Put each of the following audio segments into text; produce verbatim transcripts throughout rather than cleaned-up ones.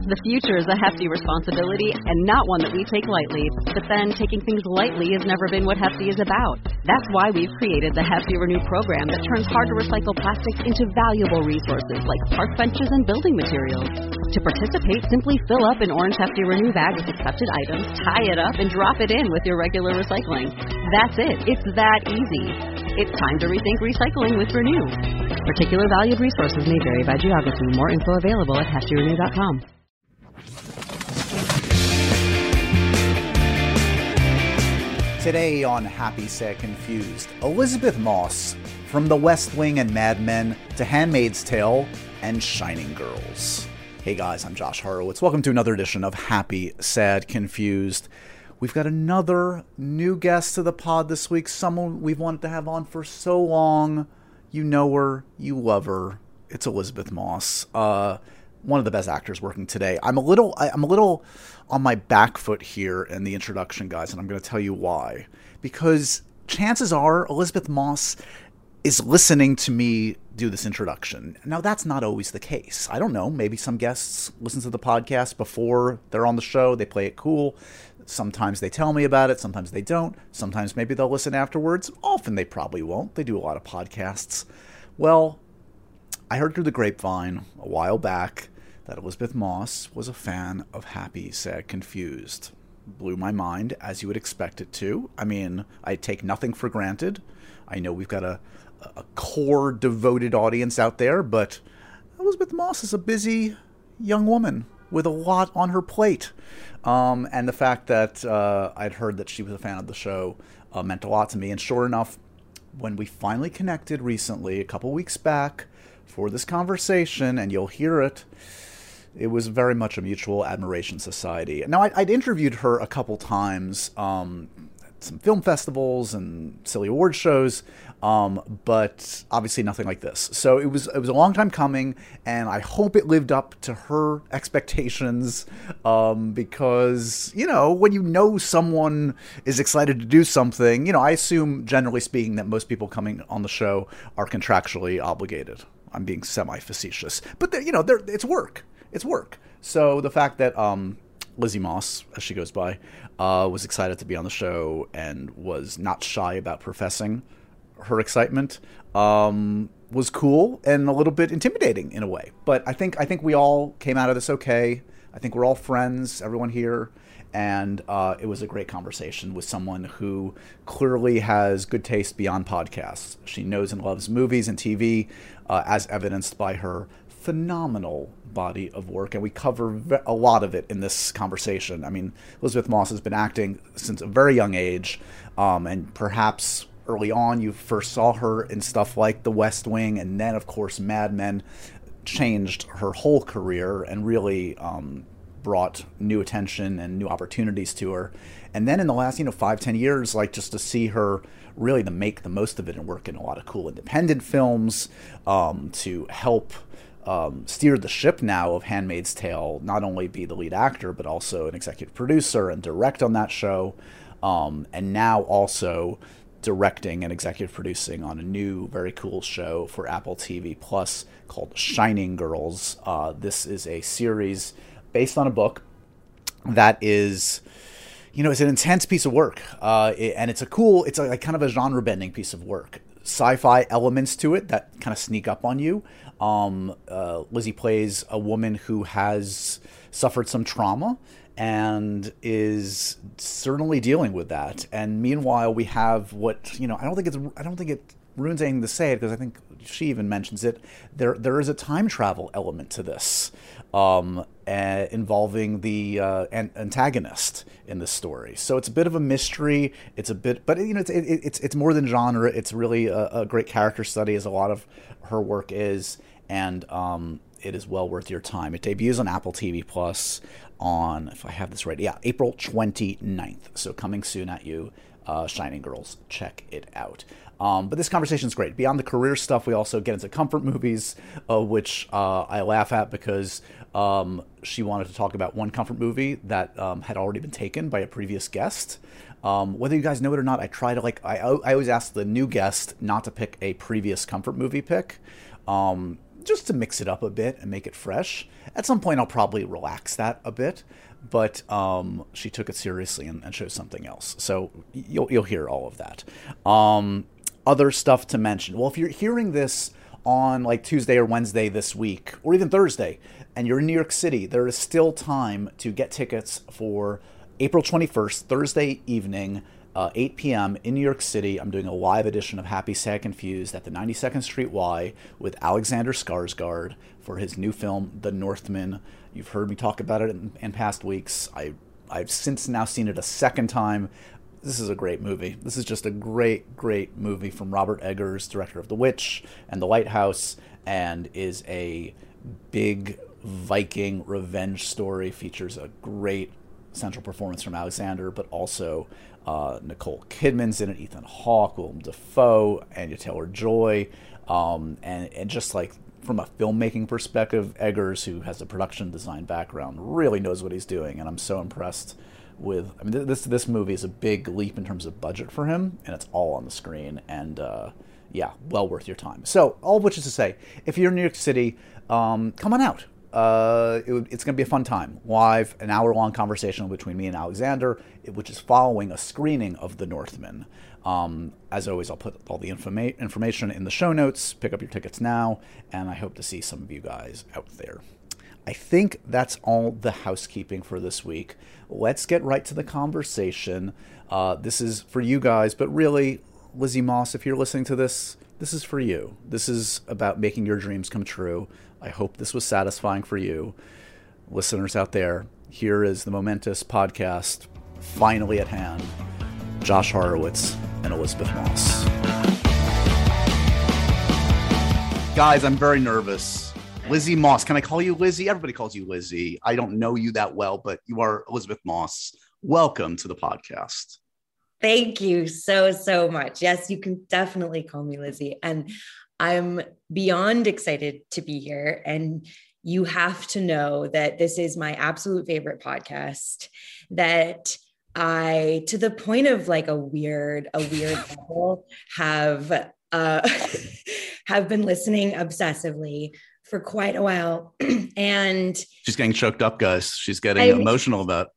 The future is a hefty responsibility and not one that we take lightly. But then, taking things lightly has never been what Hefty is about. That's why we've created the Hefty Renew program that turns hard-to-recycle plastics into valuable resources like park benches and building materials. To participate, simply fill up an orange Hefty Renew bag with accepted items, tie it up, and drop it in with your regular recycling. That's it. It's that easy. It's time to rethink recycling with Renew. Particular valued resources may vary by geography. More info available at hefty renew dot com. Today on Happy, Sad, Confused, Elisabeth Moss, from The West Wing and Mad Men to Handmaid's Tale and Shining Girls. Hey guys, I'm Josh Horowitz. Welcome to another edition of Happy, Sad, Confused. We've got another new guest to the pod this week, someone we've wanted to have on for so long. You know her, you love her. It's Elisabeth Moss, uh, one of the best actors working today. I'm a little, I, I'm a little on my back foot here in the introduction, guys, and I'm going to tell you why. Because chances are Elisabeth Moss is listening to me do this introduction. Now, that's not always the case. I don't know. Maybe some guests listen to the podcast before they're on the show. They play it cool. Sometimes they tell me about it. Sometimes they don't. Sometimes maybe they'll listen afterwards. Often they probably won't. They do a lot of podcasts. Well, I heard through the grapevine a while back that Elisabeth Moss was a fan of Happy, Sad, Confused. Blew my mind, as you would expect it to. I mean, I take nothing for granted. I know we've got a, a core devoted audience out there, but Elisabeth Moss is a busy young woman with a lot on her plate. Um, and the fact that uh, I'd heard that she was a fan of the show uh, meant a lot to me. And sure enough, when we finally connected recently, a couple weeks back, for this conversation, and you'll hear it, it was very much a mutual admiration society. Now, I, I'd interviewed her a couple times um, at some film festivals and silly award shows, um, but obviously nothing like this. So it was it was a long time coming, and I hope it lived up to her expectations, um, because, you know, when you know someone is excited to do something, you know, I assume, generally speaking, that most people coming on the show are contractually obligated. I'm being semi-facetious, but, you know, it's work. It's work. So the fact that um, Lizzie Moss, as she goes by, uh, was excited to be on the show and was not shy about professing her excitement um, was cool and a little bit intimidating in a way. But I think I think we all came out of this okay. I think we're all friends, everyone here, and uh, it was a great conversation with someone who clearly has good taste beyond podcasts. She knows and loves movies and T V, uh, as evidenced by her phenomenal body of work, and we cover a lot of it in this conversation. I mean, Elisabeth Moss has been acting since a very young age, um, and perhaps early on you first saw her in stuff like The West Wing, and then, of course, Mad Men changed her whole career and really um, brought new attention and new opportunities to her. And then in the last, you know, five, ten years, like, just to see her really to make the most of it and work in a lot of cool independent films, um, to help Um, steer the ship now of Handmaid's Tale, not only be the lead actor, but also an executive producer and direct on that show, um, and now also directing and executive producing on a new, very cool show for Apple T V Plus called Shining Girls. Uh, this is a series based on a book that is, you know, it's an intense piece of work, uh, it, and it's a cool, it's a, like kind of a genre-bending piece of work. Sci-fi elements to it that kind of sneak up on you. Um, uh, Lizzie plays a woman who has suffered some trauma and is certainly dealing with that. And meanwhile, we have what, you know, I don't think it's, I don't think it ruins anything to say it, because I think she even mentions it. There, there is a time travel element to this, um, uh, involving the uh, an- antagonist in the story. So it's a bit of a mystery. It's a bit, but you know, it's it, it's it's more than genre. It's really a, a great character study, as a lot of her work is, and um, it is well worth your time. It debuts on Apple T V Plus on, if I have this right, yeah, April twenty-ninth. So coming soon at you. Uh, Shining Girls, check it out. Um, but this conversation is great. Beyond the career stuff, we also get into comfort movies, uh, which uh, I laugh at because um, she wanted to talk about one comfort movie that um, had already been taken by a previous guest. Um, whether you guys know it or not, I try to like I I always ask the new guest not to pick a previous comfort movie pick. Um, just to mix it up a bit and make it fresh. At some point, I'll probably relax that a bit, but um, she took it seriously and, and chose something else. So you'll you'll hear all of that. Um, other stuff to mention. Well, if you're hearing this on like Tuesday or Wednesday this week, or even Thursday, and you're in New York City, there is still time to get tickets for April twenty-first, Thursday evening, uh, eight p.m. in New York City. I'm doing a live edition of Happy, Sad, Confused at the ninety-second Street Y with Alexander Skarsgård for his new film, The Northman. You've heard me talk about it in, in past weeks. I, I've since now seen it a second time. This is a great movie. This is just a great, great movie from Robert Eggers, director of The Witch and The Lighthouse, and is a big Viking revenge story. Features a great central performance from Alexander, but also uh, Nicole Kidman's in it, Ethan Hawke, Willem Dafoe, Anya Taylor-Joy, um, and and just like from a filmmaking perspective, Eggers, who has a production design background, really knows what he's doing, and I'm so impressed with. I mean, this this movie is a big leap in terms of budget for him, and it's all on the screen, and uh, yeah, well worth your time. So, all of which is to say, if you're in New York City, um, come on out. Uh, it, it's going to be a fun time. Live, an hour-long conversation between me and Alexander, which is following a screening of The Northman. Um, as always, I'll put all the informa- information in the show notes. Pick up your tickets now, and I hope to see some of you guys out there. I think that's all the housekeeping for this week. Let's get right to the conversation. Uh, this is for you guys, but really, Lizzie Moss, if you're listening to this, this is for you. This is about making your dreams come true. I hope this was satisfying for you. Listeners out there, here is the momentous podcast finally at hand. Josh Horowitz and Elizabeth Moss. Guys, I'm very nervous. Lizzie Moss. Can I call you Lizzie? Everybody calls you Lizzie. I don't know you that well, but you are Elizabeth Moss. Welcome to the podcast. Thank you so, so much. Yes, you can definitely call me Lizzie. And I'm beyond excited to be here. And you have to know that this is my absolute favorite podcast, that I, to the point of like a weird, a weird level, have, uh, have been listening obsessively for quite a while. And she's getting choked up, guys. She's getting I mean, emotional about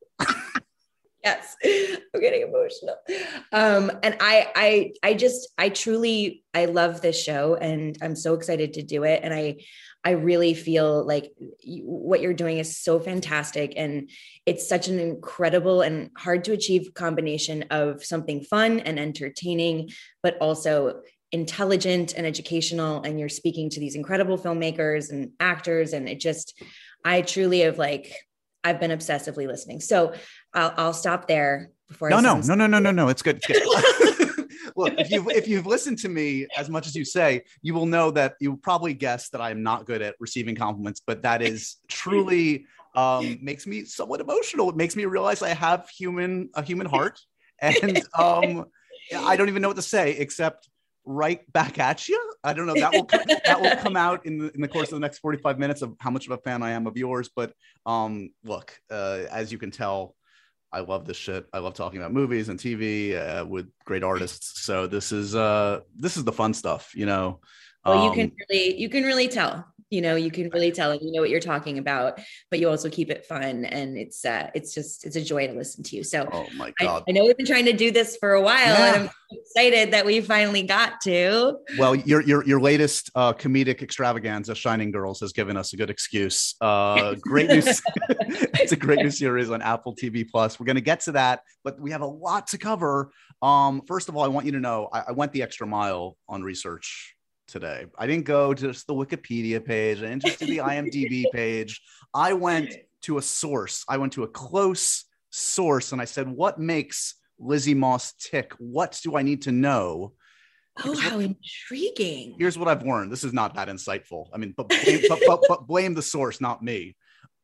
yes, I'm getting emotional. Um, and I, I, I just, I truly, I love this show, and I'm so excited to do it. And I, I really feel like you, what you're doing is so fantastic, and it's such an incredible and hard to achieve combination of something fun and entertaining, but also intelligent and educational. And you're speaking to these incredible filmmakers and actors, and it just, I truly have like, I've been obsessively listening. So I'll, I'll stop there before. No, I no, no, no, no, no, no. It's good. It's good. Look, if you've, if you've listened to me as much as you say, you will know that you probably guess that I'm not good at receiving compliments, but that is truly um, makes me somewhat emotional. It makes me realize I have human, a human heart. And um, I don't even know what to say except right back at you. I don't know. That will come, that will come out in the, in the course of the next forty-five minutes of how much of a fan I am of yours. But um, look, uh, as you can tell, I love this shit. I love talking about movies and T V uh, with great artists. So this is uh, this is the fun stuff, you know. Well, um, you can really, you can really tell. You know, you can really tell, and you know what you're talking about, but you also keep it fun, and it's uh, it's just it's a joy to listen to you. So, oh my God, I, I know we've been trying to do this for a while, yeah. And I'm excited that we finally got to. Well, your your your latest uh, comedic extravaganza, Shining Girls, has given us a good excuse. Uh, great news! It's a great new series on Apple T V Plus. We're going to get to that, but we have a lot to cover. Um, first of all, I want you to know I, I went the extra mile on research today. I didn't go to just the Wikipedia page. I didn't just do the IMDb page. I went to a source. I went to a close source, and I said, what makes Lizzie Moss tick? What do I need to know? Oh, how what, intriguing. Here's what I've learned. This is not that insightful. I mean, but blame, but, but, but blame the source, not me.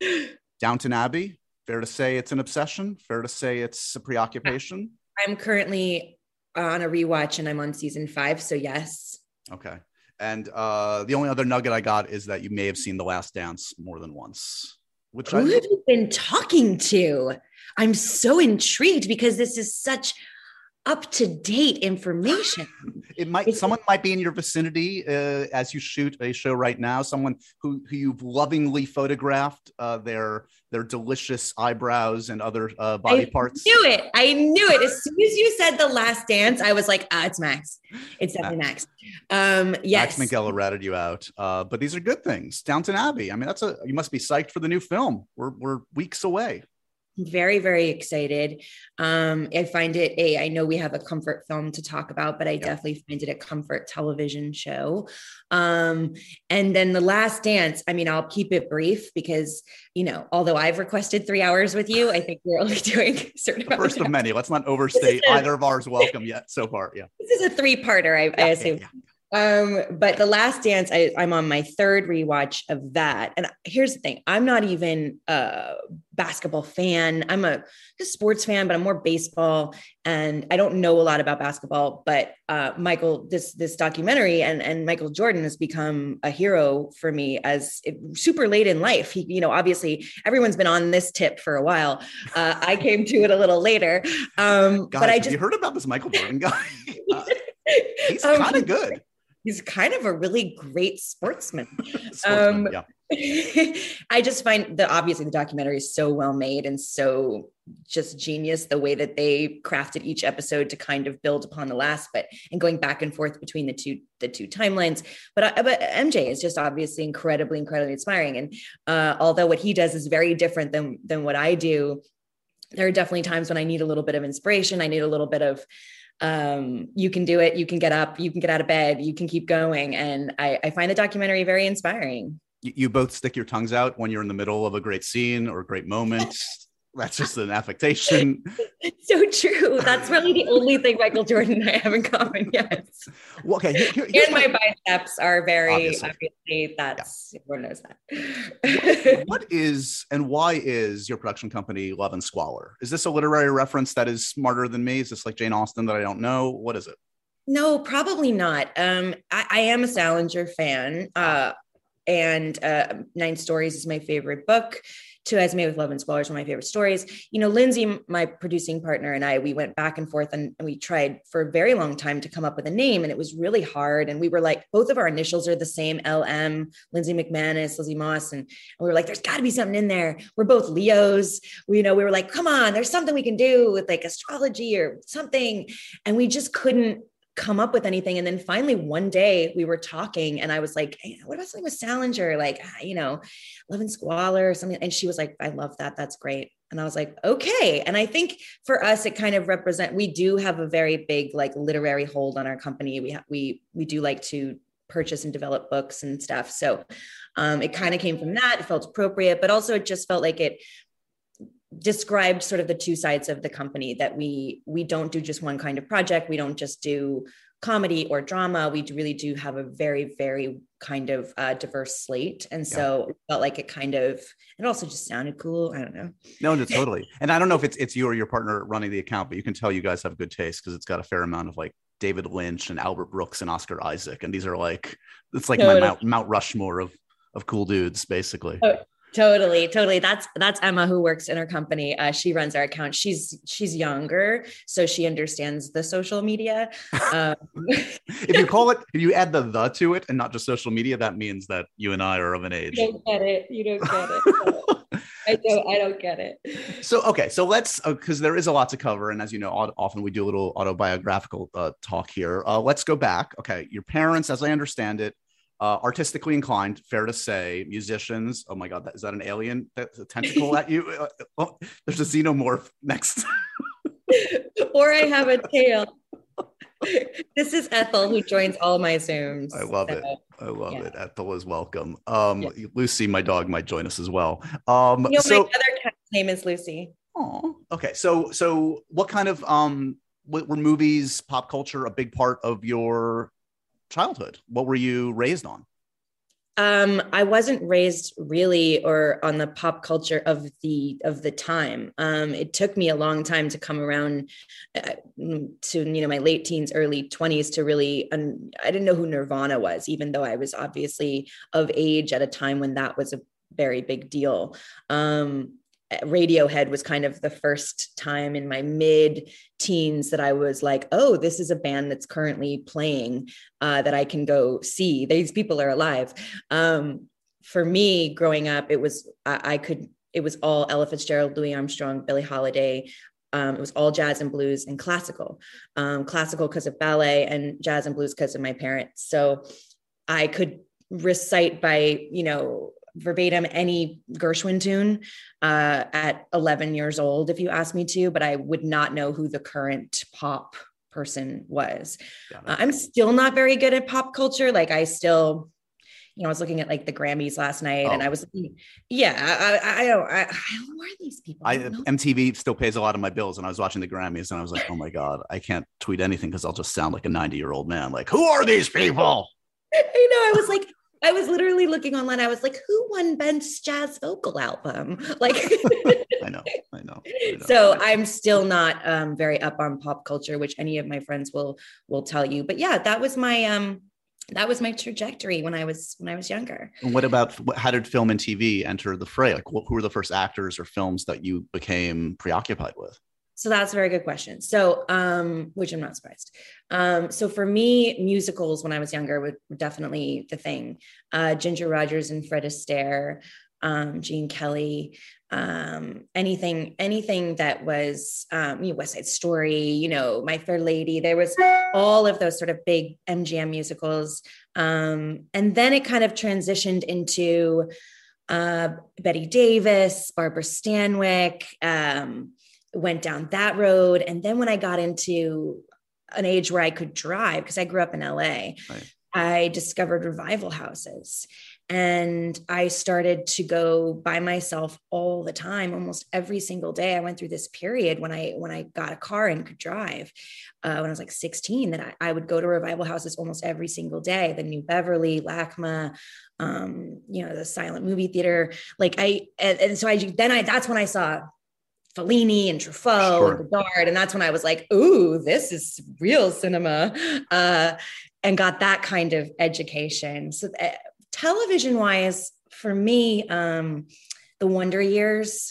Downton Abbey, fair to say it's an obsession? Fair to say it's a preoccupation? I'm currently on a rewatch, and I'm on season five, so yes. Okay. And uh, the only other nugget I got is that you may have seen The Last Dance more than once. Which Who I, have you been talking to? I'm so intrigued because this is such up to date information. It might, it's, someone might be in your vicinity uh, as you shoot a show right now, someone who, who you've lovingly photographed uh, their, their delicious eyebrows and other uh, body I parts. I knew it. I knew it. As soon as you said The Last Dance, I was like, ah, it's Max. It's definitely Max. Um, yes. Max Minghella ratted you out. Uh, but these are good things. Downton Abbey. I mean, that's a, you must be psyched for the new film. We're, we're weeks away. Very, very excited. Um, I find it a, I know we have a comfort film to talk about, but I yeah. definitely find it a comfort television show. Um, and then The Last Dance, I mean, I'll keep it brief because, you know, although I've requested three hours with you, I think we're only doing certain the first of many. Let's not overstate a, either of ours welcome yet so far. Yeah. This is a three-parter, I, yeah, I assume. Yeah, yeah. Um, but The Last Dance, I, I'm on my third rewatch of that. And here's the thing. I'm not even a basketball fan. I'm a, a sports fan, but I'm more baseball. And I don't know a lot about basketball, but, uh, Michael, this, this documentary and, and Michael Jordan has become a hero for me as it, super late in life. He, you know, obviously everyone's been on this tip for a while. Uh, I came to it a little later. Um, Guys, but I have just you heard about this Michael Jordan guy? uh, he's kind of um, good. He's kind of a really great sportsman. sportsman um, yeah. I just find that obviously the documentary is so well made and so just genius, the way that they crafted each episode to kind of build upon the last, but and going back and forth between the two, the two timelines. But, but M J is just obviously incredibly, incredibly inspiring. And uh, although what he does is very different than, than what I do, there are definitely times when I need a little bit of inspiration. I need a little bit of, um, you can do it. You can get up, you can get out of bed, you can keep going. And I, I find the documentary very inspiring. You, you both stick your tongues out when you're in the middle of a great scene or a great moment. That's just an affectation. So true. That's really the only thing Michael Jordan and I have in common. Yes. Well, okay. Here, here, and my, my biceps are very, obviously, obviously that's, yeah. Everyone knows that. what, what is, and why is your production company Love and Squalor? Is this a literary reference that is smarter than me? Is this like Jane Austen that I don't know? What is it? No, probably not. Um, I, I am a Salinger fan. Uh, and uh, Nine Stories is my favorite book. Two Eyes Made with Love and Squalor is one of my favorite stories. You know, Lindsay, my producing partner, and I, we went back and forth and, and we tried for a very long time to come up with a name, and it was really hard. And we were like, both of our initials are the same, L M, Lindsay McManus, Lizzie Moss. And, and we were like, there's gotta be something in there. We're both Leos. We, you know, we were like, come on, there's something we can do with like astrology or something. And we just couldn't come up with anything. And then finally one day we were talking and I was like, hey, what about something with Salinger? Like, you know, Love and Squalor or something. And she was like, I love that. That's great. And I was like, okay. And I think for us, it kind of represent, we do have a very big, like literary hold on our company. We have, we, we do like to purchase and develop books and stuff. So um, it kind of came from that. It felt appropriate, but also it just felt like it described sort of the two sides of the company, that we we don't do just one kind of project. We don't just do comedy or drama. We really do have a very, very kind of uh, diverse slate. And so yeah. It felt like it kind of, it also just sounded cool. I don't know. No, no, totally. And I don't know if it's it's you or your partner running the account, but you can tell you guys have good taste because it's got a fair amount of like David Lynch and Albert Brooks and Oscar Isaac. And these are like, it's like totally. my Mount, Mount Rushmore of, of cool dudes, basically. Oh. Totally, totally. That's that's Emma, who works in our company. Uh, she runs our account. She's she's younger, so she understands the social media. Um, if you call it, if you add the the to it, and not just social media, that means that you and I are of an age. You don't get it. You don't get it. I don't. I don't get it. So okay, so let's because uh, there is a lot to cover, and as you know, often we do a little autobiographical uh, talk here. Uh, let's go back. Okay, your parents, as I understand it. Uh, artistically inclined, fair to say, musicians. Oh my God, that, is that an alien? That's a tentacle at you? Uh, oh, there's a xenomorph next. Or I have a tail. This is Ethel, who joins all my Zooms. I love so, it. I love yeah. it. Ethel is welcome. Um, yeah. Lucy, my dog, might join us as well. Um, you know, so, my other cat's name is Lucy. Oh, okay. So, so what kind of um, what were movies, pop culture, a big part of your childhood? What were you raised on? Um, I wasn't raised really or on the pop culture of the of the time. Um, it took me a long time to come around uh, to, you know, my late teens, early twenties to really, um, I didn't know who Nirvana was, even though I was obviously of age at a time when that was a very big deal. Um, Radiohead was kind of the first time in my mid teens that I was like, oh, this is a band that's currently playing uh, that I can go see. These people are alive. Um, for me growing up, it was, I, I could, it was all Ella Fitzgerald, Louis Armstrong, Billie Holiday. Um, it was all jazz and blues and classical, um, classical because of ballet, and jazz and blues because of my parents. So I could recite by, you know, verbatim any Gershwin tune uh, at eleven years old, if you asked me to, but I would not know who the current pop person was. Uh, I'm still not very good at pop culture. Like I still, you know, I was looking at like the Grammys last night oh. and I was, yeah, I, I don't, I, I, who are these people? I, I M T V still pays a lot of my bills, and I was watching the Grammys and I was like, oh my God, I can't tweet anything because I'll just sound like a ninety year old man. Like, who are these people? I know. I was like, I was literally looking online. I was like, who won Best Jazz Vocal Album? Like, I know, I know. I know. So I'm still not um, very up on pop culture, which any of my friends will, will tell you. But yeah, that was my, um, that was my trajectory when I was, when I was younger. And what about, how did film and T V enter the fray? Like, who were the first actors or films that you became preoccupied with? So that's a very good question. So, um, which I'm not surprised. Um, so for me, musicals when I was younger were, were definitely the thing. Uh, Ginger Rogers and Fred Astaire, um, Gene Kelly, um, anything, anything that was, um, you know, West Side Story, you know, My Fair Lady. There was all of those sort of big M G M musicals. Um, and then it kind of transitioned into uh, Betty Davis, Barbara Stanwyck, um, went down that road. And then when I got into an age where I could drive, because I grew up in L A, right. I discovered revival houses. And I started to go by myself all the time, almost every single day. I went through this period when I when I got a car and could drive uh, when I was like sixteen, that I, I would go to revival houses almost every single day. The New Beverly, LACMA, um, you know, the Silent Movie Theater. Like I, and, and so I, then I, that's when I saw Fellini and Truffaut sure. and Godard. And that's when I was like, ooh, this is real cinema, uh, and got that kind of education. So uh, television wise, for me, um, the Wonder Years.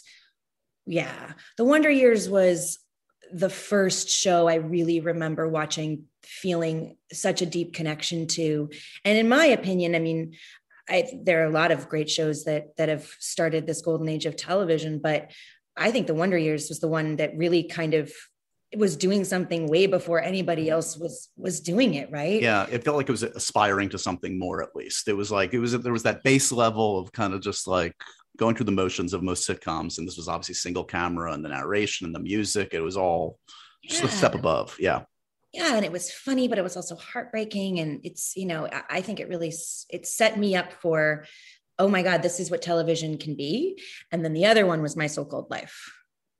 Yeah. The Wonder Years was the first show I really remember watching, feeling such a deep connection to. And in my opinion, I mean, I, there are a lot of great shows that, that have started this golden age of television, but I think the Wonder Years was the one that really kind of was doing something way before anybody else was was doing it, right? Yeah, it felt like it was aspiring to something more. At least it was like it was there was that base level of kind of just like going through the motions of most sitcoms, and this was obviously single camera and the narration and the music. It was all just yeah. a step above. Yeah. Yeah, and it was funny, but it was also heartbreaking, and it's you know I think it really it set me up for, oh my God, this is what television can be. And then the other one was My So-Called Life,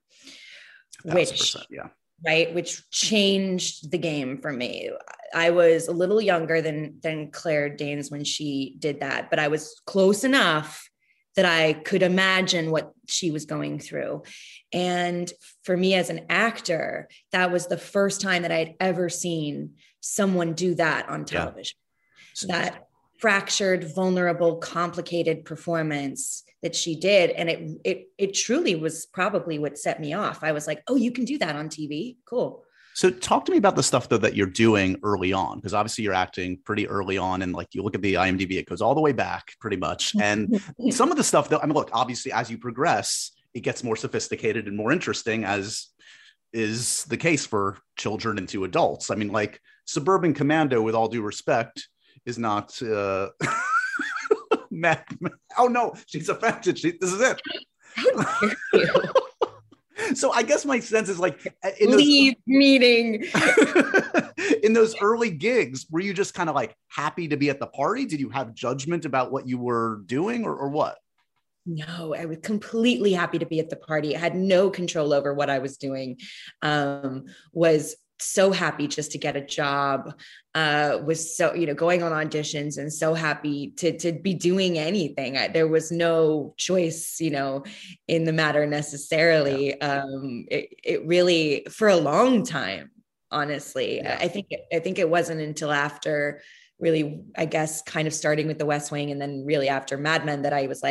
which, yeah. right, which changed the game for me. I was a little younger than, than Claire Danes when she did that, but I was close enough that I could imagine what she was going through. And for me as an actor, that was the first time that I had ever seen someone do that on television. Yeah. That fractured, vulnerable, complicated performance that she did. And it, it, it truly was probably what set me off. I was like, oh, you can do that on T V. Cool. So talk to me about the stuff though that you're doing early on, because obviously you're acting pretty early on, and like you look at the I M D B, it goes all the way back pretty much. And some of the stuff though, I mean, look, obviously as you progress, it gets more sophisticated and more interesting, as is the case for children and to adults. I mean, like Suburban Commando, with all due respect, is not uh Matt. Oh no, she's offended. She, this is it. So I guess my sense is like in those, leave meeting in those early gigs, were you just kind of like happy to be at the party? Did you have judgment about what you were doing, or, or what? No, I was completely happy to be at the party. I had no control over what I was doing. Um, was so happy just to get a job, uh, was so, you know, going on auditions, and so happy to, to be doing anything. I, there was no choice, you know, in the matter necessarily. Yeah. Um, it, it really, for a long time, honestly, yeah. I think, I think it wasn't until after really, I guess, kind of starting with The West Wing, and then really after Mad Men, that I was like,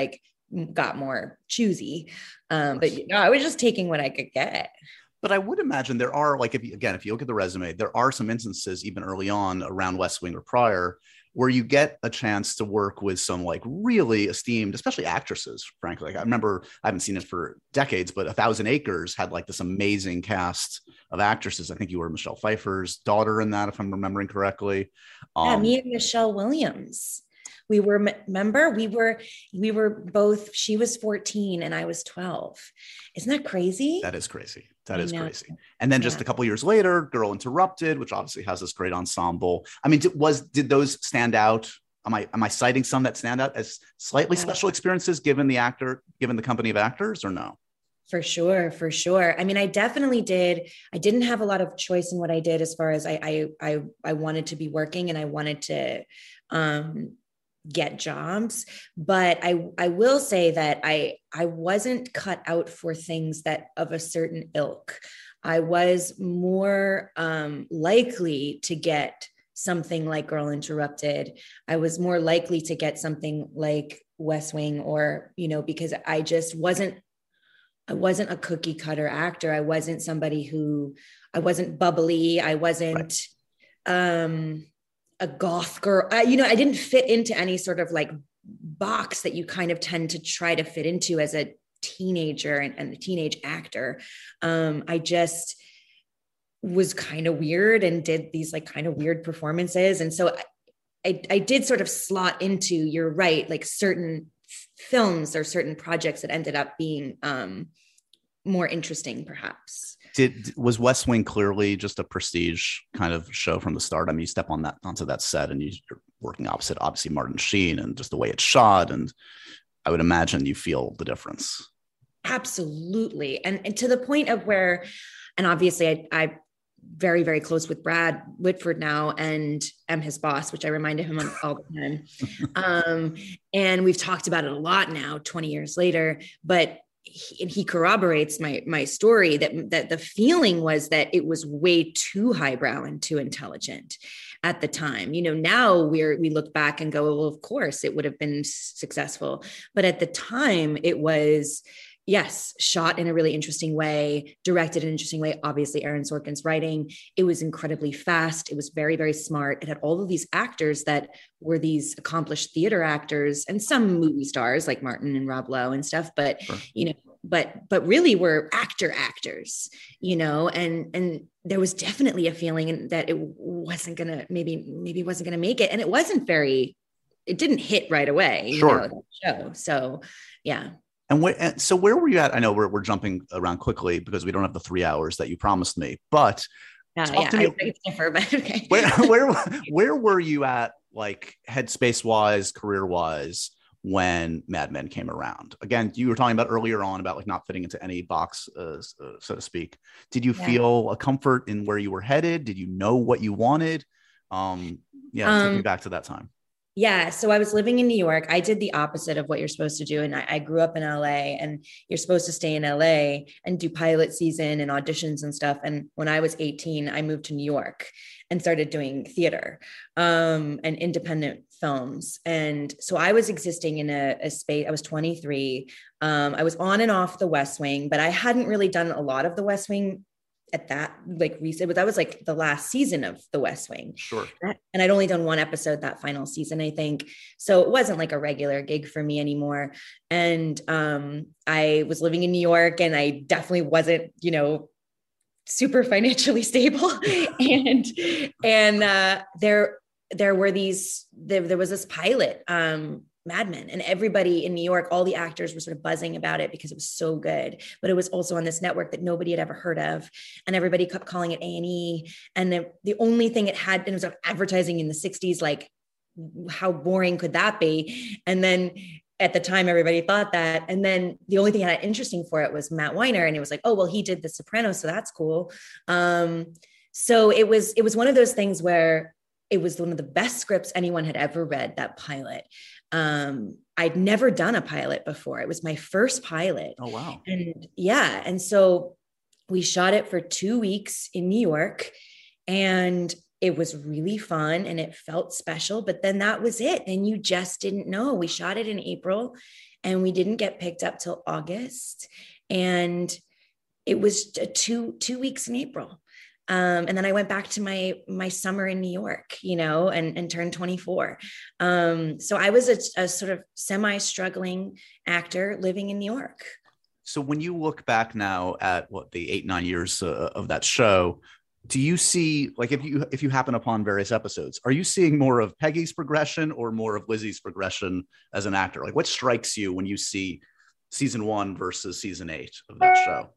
got more choosy. Um, but you know, I was just taking what I could get. But I would imagine there are, like, if you, again, if you look at the resume, there are some instances even early on around West Wing or prior where you get a chance to work with some like really esteemed, especially actresses, frankly. Like, I remember, I haven't seen it for decades, but A Thousand Acres had like this amazing cast of actresses. I think you were Michelle Pfeiffer's daughter in that, if I'm remembering correctly. Um, yeah, me and Michelle Williams. We were, remember, we were, we were both, she was fourteen and I was twelve. Isn't that crazy? That is crazy. That is crazy. And then just yeah. a couple years later, Girl Interrupted, which obviously has this great ensemble. I mean, did, was, did those stand out? Am I, am I citing some that stand out as slightly special experiences given the actor, given the company of actors, or no? For sure. For sure. I mean, I definitely did. I didn't have a lot of choice in what I did as far as I, I, I, I wanted to be working and I wanted to, um, get jobs. But I, I will say that I, I wasn't cut out for things that of a certain ilk. I was more um, likely to get something like Girl Interrupted. I was more likely to get something like West Wing, or, you know, because I just wasn't, I wasn't a cookie cutter actor. I wasn't somebody who, I wasn't bubbly. I wasn't, right. um, a goth girl, I, you know, I didn't fit into any sort of like box that you kind of tend to try to fit into as a teenager and, and a teenage actor. Um, I just was kind of weird and did these like kind of weird performances. And so I, I, I did sort of slot into, you're right, like certain films or certain projects that ended up being um, more interesting, perhaps. Did was West Wing clearly just a prestige kind of show from the start? I mean, you step on that onto that set and you're working opposite, obviously, Martin Sheen, and just the way it's shot. And I would imagine you feel the difference. Absolutely. And, and to the point of where, and obviously I, I very, very close with Brad Whitford now and am his boss, which I reminded him of all the time. um, and we've talked about it a lot now, twenty years later, but He, and he corroborates my my story that that the feeling was that it was way too highbrow and too intelligent at the time. You know, now we're we look back and go, well, of course it would have been successful, but at the time it was, yes, shot in a really interesting way, directed in an interesting way. Obviously, Aaron Sorkin's writing. It was incredibly fast. It was very, very smart. It had all of these actors that were these accomplished theater actors and some movie stars like Martin and Rob Lowe and stuff. But, sure. you know, but, but really were actor actors, you know, and, and there was definitely a feeling that it wasn't going to, maybe, maybe wasn't going to make it. And it wasn't very, it didn't hit right away, you sure. know, that show. So, yeah. And, wh- and so where were you at? I know we're, we're jumping around quickly because we don't have the three hours that you promised me, but uh, yeah, I think it's different, but okay. where, where, where were you at, like headspace wise, career wise, when Mad Men came around? Again, you were talking about earlier on about like not fitting into any box, uh, so to speak. Did you yeah. feel a comfort in where you were headed? Did you know what you wanted? Um, yeah, um, take me back to that time. Yeah. So I was living in New York. I did the opposite of what you're supposed to do. And I, I grew up in L A, and you're supposed to stay in L A and do pilot season and auditions and stuff. And when I was eighteen, I moved to New York and started doing theater um, and independent films. And so I was existing in a, a space, I was twenty-three. Um, I was on and off the West Wing, but I hadn't really done a lot of the West Wing at that, like recent, but that was like the last season of the West Wing. Sure. And I'd only done one episode that final season, I think. So it wasn't like a regular gig for me anymore. And um, I was living in New York, and I definitely wasn't, you know, super financially stable. and, and uh, there, there were these, there, there was this pilot, um, Mad Men, and everybody in New York, all the actors were sort of buzzing about it because it was so good, but it was also on this network that nobody had ever heard of. And everybody kept calling it A and E. And the, the only thing it had, it was advertising in the sixties, like how boring could that be? And then at the time, everybody thought that. And then the only thing that had interesting for it was Matt Weiner. And it was like, oh, well, he did The Sopranos, so that's cool. Um, so it was, it was one of those things where it was one of the best scripts anyone had ever read, that pilot. Um, I'd never done a pilot before. It was my first pilot. Oh, wow. And yeah. And so we shot it for two weeks in New York, and it was really fun and it felt special, but then that was it. And you just didn't know. We shot it in April, and we didn't get picked up till August. And it was two, two weeks in April. Um, and then I went back to my, my summer in New York, you know, and, and turned twenty-four. Um, so I was a, a sort of semi-struggling actor living in New York. So when you look back now at what the eight, nine years uh, of that show, do you see, like, if you, if you happen upon various episodes, are you seeing more of Peggy's progression or more of Lizzie's progression as an actor? Like, what strikes you when you see season one versus season eight of that show?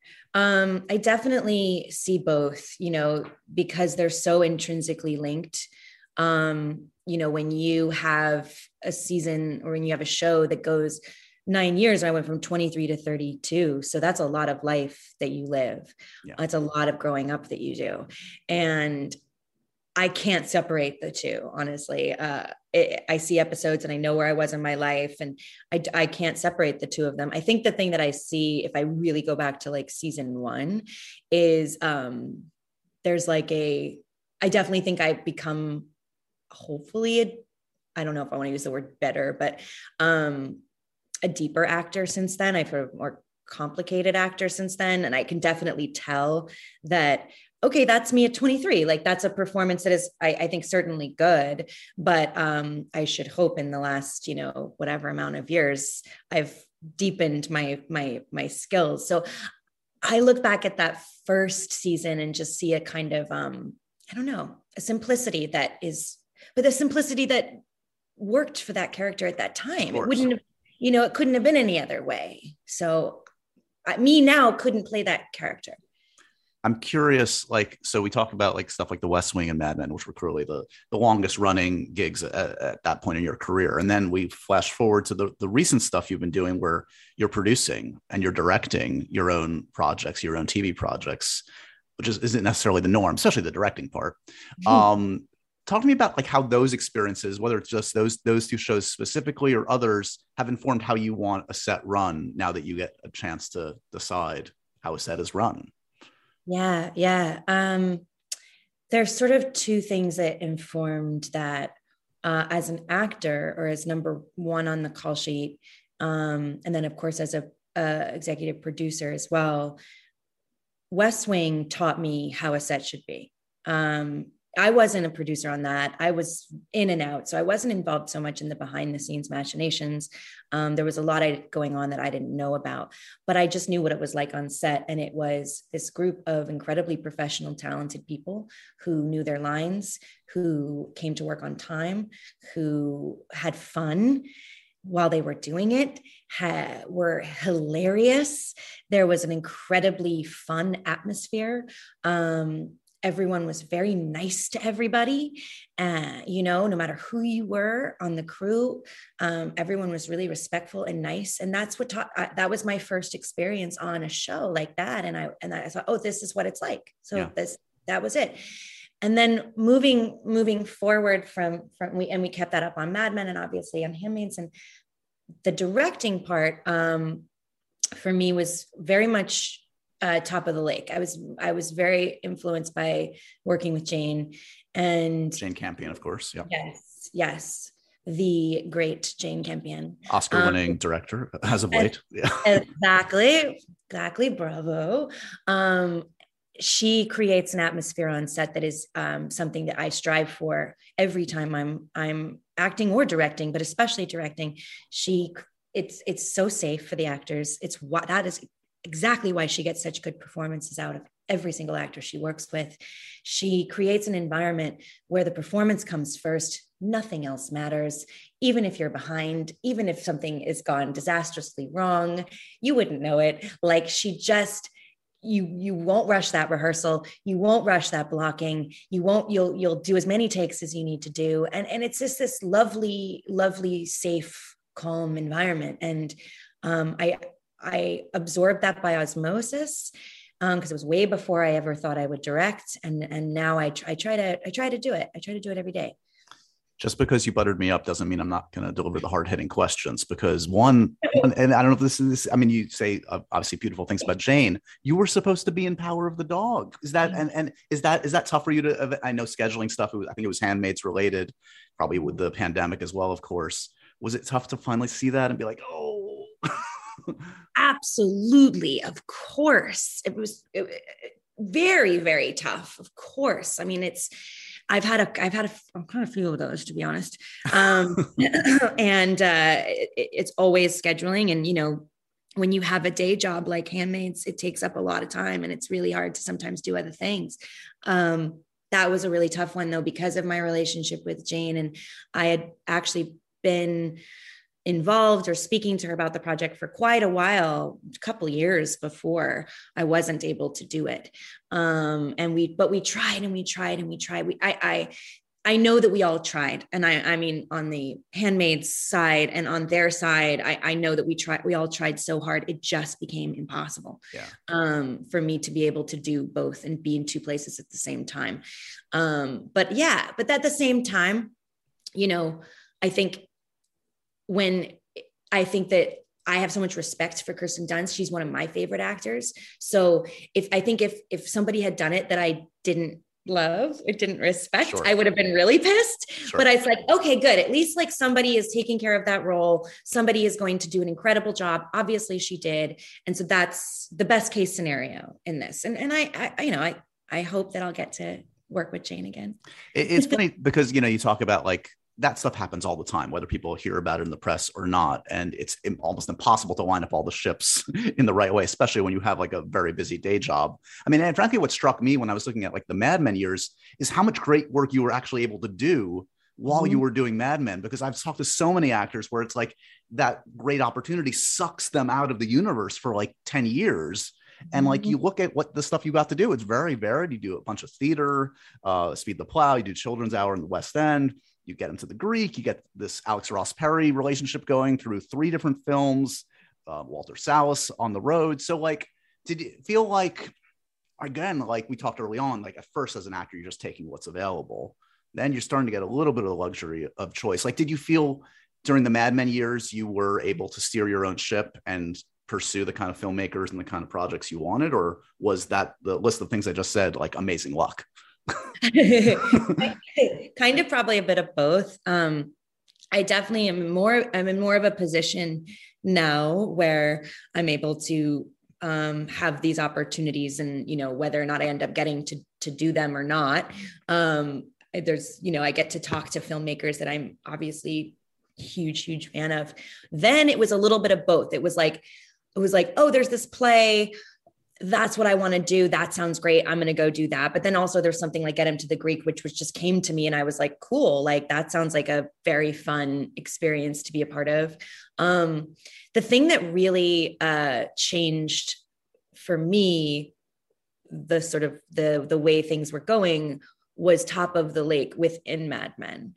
Um, I definitely see both, you know, because they're so intrinsically linked. Um, you know, when you have a season or when you have a show that goes nine years, I went from twenty-three to thirty-two. So that's a lot of life that you live. Yeah. It's a lot of growing up that you do. And I can't separate the two, honestly. Uh, it, I see episodes and I know where I was in my life, and I, I can't separate the two of them. I think the thing that I see, if I really go back to like season one, is um, there's like a, I definitely think I've become hopefully, a, I don't know if I want to use the word better, but um, a deeper actor since then. I've heard more complicated actor since then. And I can definitely tell that, okay, that's me at twenty-three. Like, that's a performance that is, I, I think, certainly good, but um, I should hope in the last, you know, whatever amount of years, I've deepened my, my, my skills. So I look back at that first season and just see a kind of, um, I don't know, a simplicity that is, but the simplicity that worked for that character at that time. It wouldn't have, you know, it couldn't have been any other way. So I, me now couldn't play that character. I'm curious, like, so we talk about like stuff like The West Wing and Mad Men, which were clearly the, the longest running gigs at, at that point in your career. And then we flash forward to the, the recent stuff you've been doing where you're producing and you're directing your own projects, your own T V projects, which is, isn't necessarily the norm, especially the directing part. Mm-hmm. Um, talk to me about like how those experiences, whether it's just those, those two shows specifically or others, have informed how you want a set run now that you get a chance to decide how a set is run. Yeah, yeah. Um, there's sort of two things that informed that uh, as an actor or as number one on the call sheet. Um, and then of course, as a, a executive producer as well, West Wing taught me how a set should be. Um, I wasn't a producer on that. I was in and out. So I wasn't involved so much in the behind the scenes machinations. Um, there was a lot going on that I didn't know about, but I just knew what it was like on set. And it was this group of incredibly professional, talented people who knew their lines, who came to work on time, who had fun while they were doing it, ha- were hilarious. There was an incredibly fun atmosphere. Um, Everyone was very nice to everybody, uh, you know, no matter who you were on the crew, um, everyone was really respectful and nice. And that's what taught, uh, that was my first experience on a show like that. And I, and I thought, oh, this is what it's like. So yeah. this, that was it. And then moving, moving forward from, from we, and we kept that up on Mad Men and obviously on Handmaids, and the directing part um, for me was very much Uh, top of the lake. I was I was very influenced by working with Jane and Jane Campion, of course. Yeah. Yes, yes, the great Jane Campion, Oscar-winning um, director as of late. Yeah. Exactly, exactly. Bravo. Um, she creates an atmosphere on set that is um, something that I strive for every time I'm I'm acting or directing, but especially directing. She it's it's so safe for the actors. It's what that is. Exactly why she gets such good performances out of every single actor she works with. She creates an environment where the performance comes first. Nothing else matters. Even if you're behind, even if something is gone disastrously wrong, you wouldn't know it. Like she just, you, you won't rush that rehearsal. You won't rush that blocking. You won't, you'll, you'll do as many takes as you need to do. And, and it's just this lovely, lovely, safe, calm environment. And um, I, I absorbed that by osmosis because um, it was way before I ever thought I would direct. And, and now I, I try to, I try to do it. I try to do it every day. Just because you buttered me up doesn't mean I'm not going to deliver the hard hitting questions, because one, and I don't know if this is, I mean, you say uh, obviously beautiful things about Jane. You were supposed to be in Power of the Dog. Is that, and, and is that, is that tough for you to, I know scheduling stuff, it was, I think it was Handmaids related, probably with the pandemic as well, of course. Was it tough to finally see that and be like, oh, Absolutely. Of course. It was it, very, very tough. Of course. I mean, it's, I've had a, I've had a, I've kind of few of those, to be honest. Um, and uh, it, it's always scheduling. And, you know, when you have a day job like Handmaids, it takes up a lot of time and it's really hard to sometimes do other things. Um, that was a really tough one though, because of my relationship with Jane. And I had actually been involved or speaking to her about the project for quite a while, a couple years before I wasn't able to do it. Um, and we, but we tried and we tried and we tried. We, I, I, I know that we all tried. And I, I mean, on the Handmaid's side and on their side, I, I know that we tried, we all tried so hard. It just became impossible yeah. um, for me to be able to do both and be in two places at the same time. Um, but yeah, but at the same time, you know, I think when I think that I have so much respect for Kirsten Dunst, she's one of my favorite actors. So if I think if, if somebody had done it that I didn't love or didn't respect, Sure. I would have been really pissed, Sure. but I was like, okay, good. At least like somebody is taking care of that role. Somebody is going to do an incredible job. Obviously she did. And so that's the best case scenario in this. And, and I, I, you know, I, I hope that I'll get to work with Jane again. It, it's funny because, you know, you talk about like, that stuff happens all the time, whether people hear about it in the press or not. And it's almost impossible to line up all the ships in the right way, especially when you have like a very busy day job. I mean, and frankly, what struck me when I was looking at like the Mad Men years is how much great work you were actually able to do while mm-hmm. you were doing Mad Men, because I've talked to so many actors where it's like that great opportunity sucks them out of the universe for like ten years. And like, you look at what the stuff you got to do, it's very varied. You do a bunch of theater, uh, Speed the Plow, you do Children's Hour in the West End. You get into the Greek, you get this Alex Ross Perry relationship going through three different films, uh, Walter Salas on the road. So like, did you feel like, again, like we talked early on, like at first as an actor, you're just taking what's available. Then you're starting to get a little bit of the luxury of choice. Like, did you feel during the Mad Men years, you were able to steer your own ship and pursue the kind of filmmakers and the kind of projects you wanted? Or was that the list of things I just said, like amazing luck? Kind of probably a bit of both. Um, I definitely am more, I'm in more of a position now where I'm able to um, have these opportunities, and, you know, whether or not I end up getting to, to do them or not. Um, there's, you know, I get to talk to filmmakers that I'm obviously huge, huge fan of. Then it was a little bit of both. It was like, it was like, oh, there's this play. That's what I want to do. That sounds great. I'm going to go do that. But then also there's something like Get Him to the Greek, which was just came to me. And I was like, cool. Like, that sounds like a very fun experience to be a part of. Um, the thing that really uh, changed for me, the sort of the, the way things were going, was Top of the Lake within Mad Men.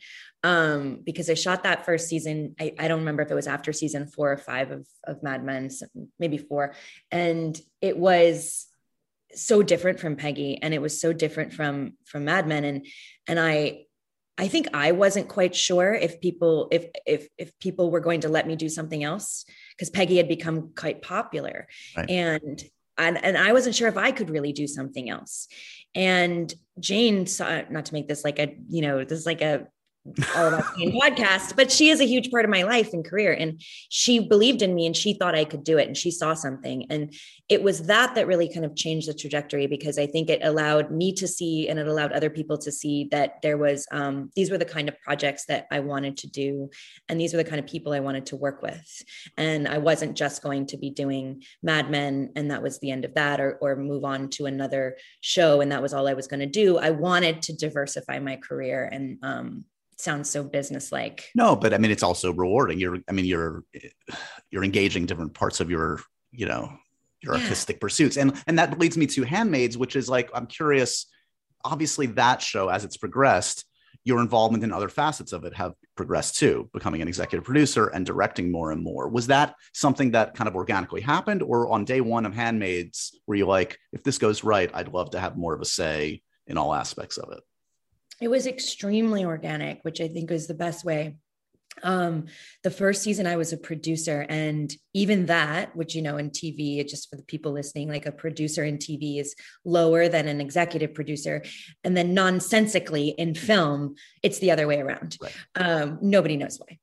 Um, because I shot that first season. I, I don't remember if it was after season four or five of, of Mad Men, maybe four. And it was so different from Peggy, and it was so different from, from Mad Men. And, and I, I think I wasn't quite sure if people, if, if, if people were going to let me do something else, because Peggy had become quite popular. Right. And, and, and I wasn't sure if I could really do something else. And Jane saw, not to make this like a, you know, this is like a all about Jane podcast, but she is a huge part of my life and career. And she believed in me and she thought I could do it. And she saw something. And it was that that really kind of changed the trajectory, because I think it allowed me to see, and it allowed other people to see, that there was, um, these were the kind of projects that I wanted to do. And these were the kind of people I wanted to work with. And I wasn't just going to be doing Mad Men and that was the end of that, or, or move on to another show. And that was all I was going to do. I wanted to diversify my career, and, um, sounds so business-like. No, but I mean, it's also rewarding. You're, I mean, you're, you're engaging different parts of your, you know, your yeah. artistic pursuits. And, and that leads me to Handmaids, which is like, I'm curious, obviously that show, as it's progressed, your involvement in other facets of it have progressed too, becoming an executive producer and directing more and more. Was that something that kind of organically happened, or on day one of Handmaids, were you like, if this goes right, I'd love to have more of a say in all aspects of it? It was extremely organic, which I think is the best way Um, the first season I was a producer, and even that, which, you know, in T V, it just for the people listening, like a producer in T V is lower than an executive producer. And then nonsensically in film, it's the other way around. Right. Um, nobody knows why.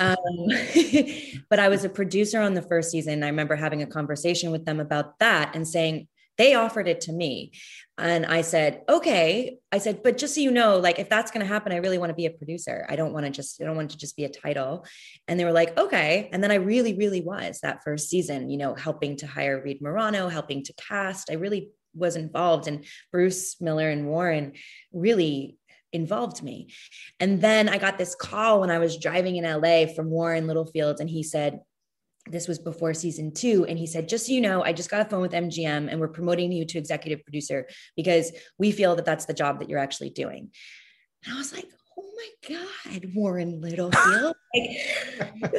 um, but I was a producer on the first season. I remember having a conversation with them about that and saying, they offered it to me. And I said, okay. I said, but just so you know, like, if that's going to happen, I really want to be a producer. I don't want to just, I don't want to just be a title. And they were like, okay. And then I really, really was that first season, you know, helping to hire Reed Morano, helping to cast. I really was involved, and Bruce Miller and Warren really involved me. And then I got this call when I was driving in L A from Warren Littlefield. And he said, this was before season two. And he said, just so you know, I just got a phone with M G M and we're promoting you to executive producer because we feel that that's the job that you're actually doing. And I was like, oh my God, Warren Littlefield. Like,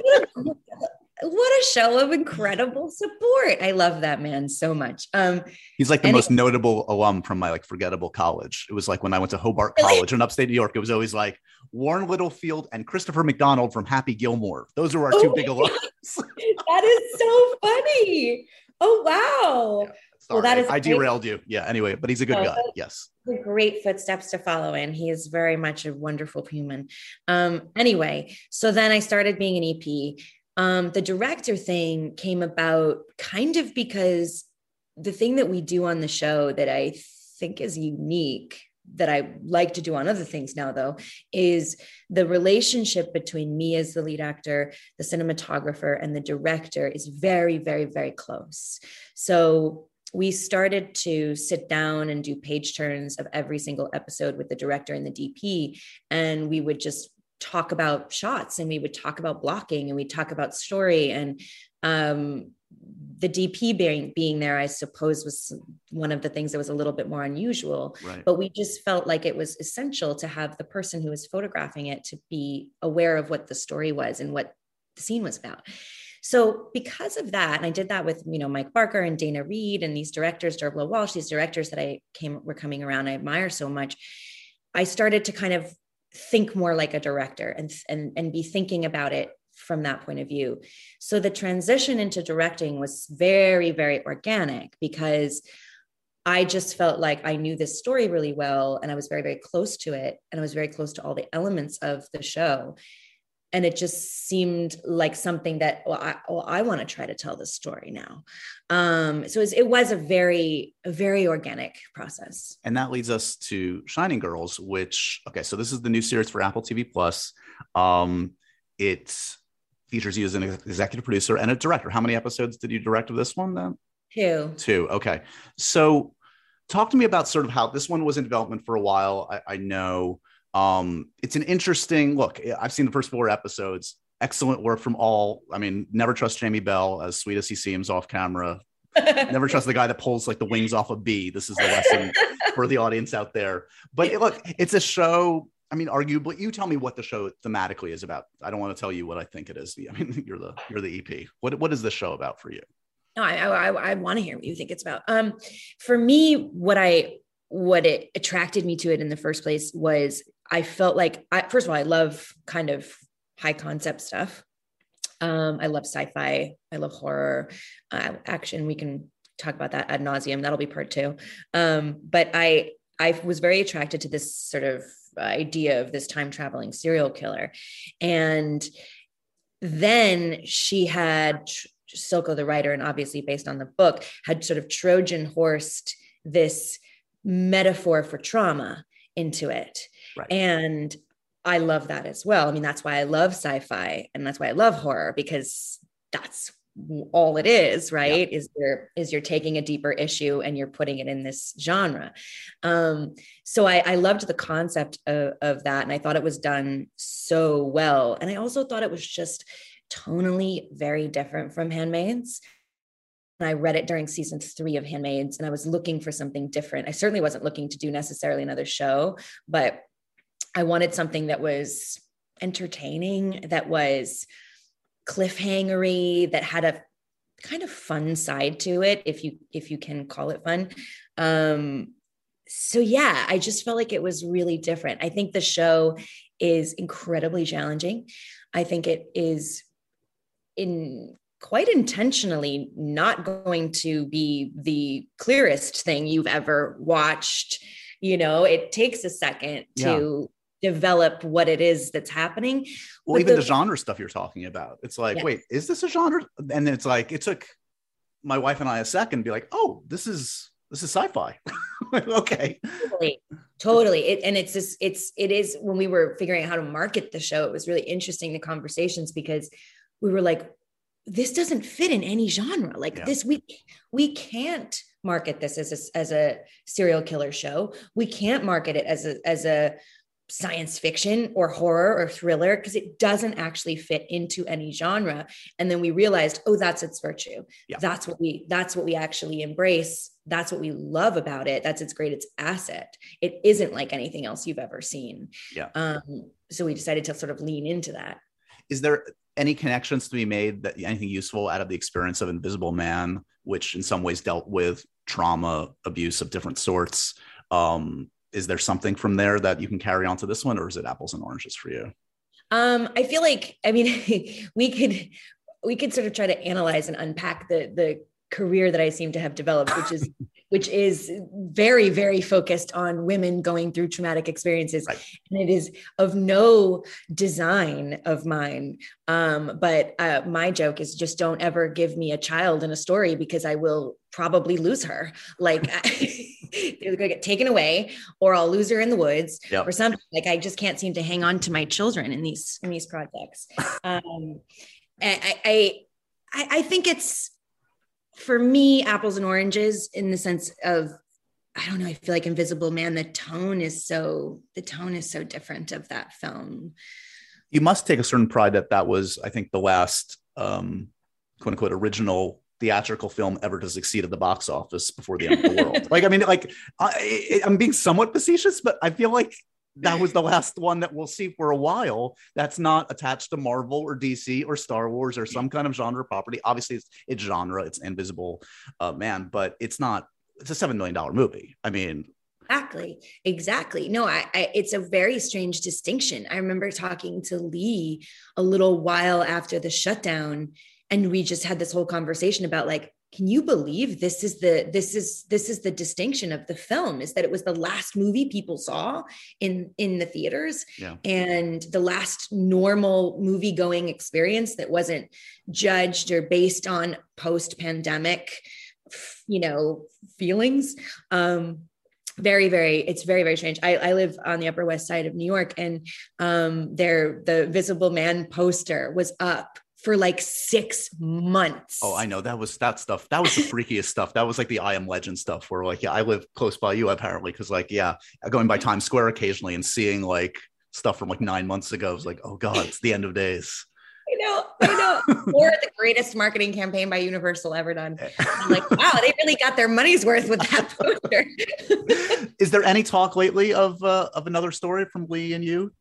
what a show of incredible support. I love that man so much. Um, He's like the and most it, notable alum from my like forgettable college. It was like when I went to Hobart College in upstate New York, it was always like Warren Littlefield and Christopher McDonald from Happy Gilmore. Those are our two oh big alums. That is so funny. Oh, wow. Yeah, well, that is I, I derailed you. Yeah. Anyway, but he's a good oh, guy. Yes. Great footsteps to follow. And he is very much a wonderful human. Um, anyway, so then I started being an E P. Um, the director thing came about kind of because the thing that we do on the show that I think is unique, that I like to do on other things now, though, is the relationship between me as the lead actor, the cinematographer, and the director is very, very, very close. So we started to sit down and do page turns of every single episode with the director and the D P, and we would just talk about shots, and we would talk about blocking, and we'd talk about story. And um, the D P being, being there, I suppose, was one of the things that was a little bit more unusual, right. But we just felt like it was essential to have the person who was photographing it to be aware of what the story was and what the scene was about. So because of that, and I did that with, you know, Mike Barker and Dana Reed and these directors, Derbla Walsh, these directors that I came, were coming around, I admire so much. I started to kind of think more like a director and, and, and be thinking about it from that point of view. So the transition into directing was very, very organic because I just felt like I knew this story really well, and I was very, very close to it. And I was very close to all the elements of the show. And it just seemed like something that, well, I, well, I want to try to tell this story now. Um, so it was, it was a very, a very organic process. And that leads us to Shining Girls, which, okay, so this is the new series for Apple T V Plus. Um, it features you as an executive producer and a director. How many episodes did you direct of this one then? Two. Two, okay. So talk to me about sort of how this one was in development for a while. I, I know um, it's an interesting look. I've seen the first four episodes. Excellent work from all. I mean, never trust Jamie Bell, as sweet as he seems off camera. Never trust the guy that pulls like the wings off a bee. This is the lesson for the audience out there. But it, look, it's a show. I mean, arguably, you tell me what the show thematically is about. I don't want to tell you what I think it is. I mean, you're the you're the E P. What what is this show about for you? No, I I, I want to hear what you think it's about. Um, for me, what I what it attracted me to it in the first place was I felt like I first of all I love kind of high concept stuff. Um, I love sci-fi. I love horror, uh, action. We can talk about that ad nauseum. That'll be part two. Um, but I I was very attracted to this sort of idea of this time traveling serial killer, and then she had. Silko, the writer, and obviously based on the book, had sort of Trojan horsed this metaphor for trauma into it. Right. And I love that as well. I mean, that's why I love sci-fi, and that's why I love horror, because that's all it is, right? Yeah. Is you're, is you're taking a deeper issue and you're putting it in this genre. Um, so I, I loved the concept of, of that. And I thought it was done so well. And I also thought it was just tonally very different from Handmaids. And I read it during season three of Handmaids, and I was looking for something different. I certainly wasn't looking to do necessarily another show, but I wanted something that was entertaining, that was cliffhangery, that had a kind of fun side to it, if you if you can call it fun. Um, so yeah, I just felt like it was really different. I think the show is incredibly challenging. I think it is in quite intentionally not going to be the clearest thing you've ever watched. You know, it takes a second to yeah. develop what it is that's happening. Well, but even the, the genre stuff you're talking about, it's like, yeah. wait, is this a genre? And then it's like, it took my wife and I a second to be like, oh, this is, this is sci-fi. Okay. Totally. Totally. It, and it's just, it's, it is when we were figuring out how to market the show, it was really interesting, the conversations, because we were like, this doesn't fit in any genre. Like yeah. this, we, we can't market this as a, as a serial killer show. We can't market it as a, as a science fiction or horror or thriller, because it doesn't actually fit into any genre. And then we realized, oh, that's its virtue. Yeah. That's what we, that's what we actually embrace. That's what we love about it. That's its greatest asset. It isn't like anything else you've ever seen. Yeah. Um, so we decided to sort of lean into that. Is there any connections to be made, that anything useful out of the experience of Invisible Man, which in some ways dealt with trauma, abuse of different sorts? Um, is there something from there that you can carry on to this one, or is it apples and oranges for you? Um, I feel like, I mean, we could, we could sort of try to analyze and unpack the, the career that I seem to have developed, which is, which is very, very focused on women going through traumatic experiences. Right. And it is of no design of mine. Um, but uh, my joke is, just don't ever give me a child in a story, because I will probably lose her. Like they're going to get taken away, or I'll lose her in the woods yep. or something. Like I just can't seem to hang on to my children in these, in these projects. Um, and I, I, I, I think it's, for me, apples and oranges, in the sense of, I don't know, I feel like Invisible Man, the tone is so, the tone is so different of that film. You must take a certain pride that that was, I think, the last um, quote unquote original theatrical film ever to succeed at the box office before the end of the world. Like, I mean, like I, I'm being somewhat facetious, but I feel like that was the last one that we'll see for a while that's not attached to Marvel or D C or Star Wars or some kind of genre property. Obviously, it's, it's genre, it's Invisible uh, Man, but it's not, it's a seven million dollars movie. I mean, Exactly. Exactly. No, I, I, it's a very strange distinction. I remember talking to Lee a little while after the shutdown, and we just had this whole conversation about, like, can you believe this is the, this is, this is the distinction of the film, is that it was the last movie people saw in, in the theaters yeah. and the last normal movie going experience that wasn't judged or based on post-pandemic, you know, feelings. Um, very, very, it's very, very strange. I, I live on the Upper West Side of New York, and um, there, the Invisible Man poster was up for like six months. Oh, I know. That was that stuff. That was the freakiest stuff. That was like the I Am Legend stuff, where like, yeah, I live close by you apparently. Cause like, yeah, going by Times Square occasionally and seeing like stuff from like nine months ago. I was like, oh God, it's the end of days. I know, I know. Or the greatest marketing campaign by Universal ever done. I'm like, wow, they really got their money's worth with that poster. Is there any talk lately of, uh, of another story from Lee and you?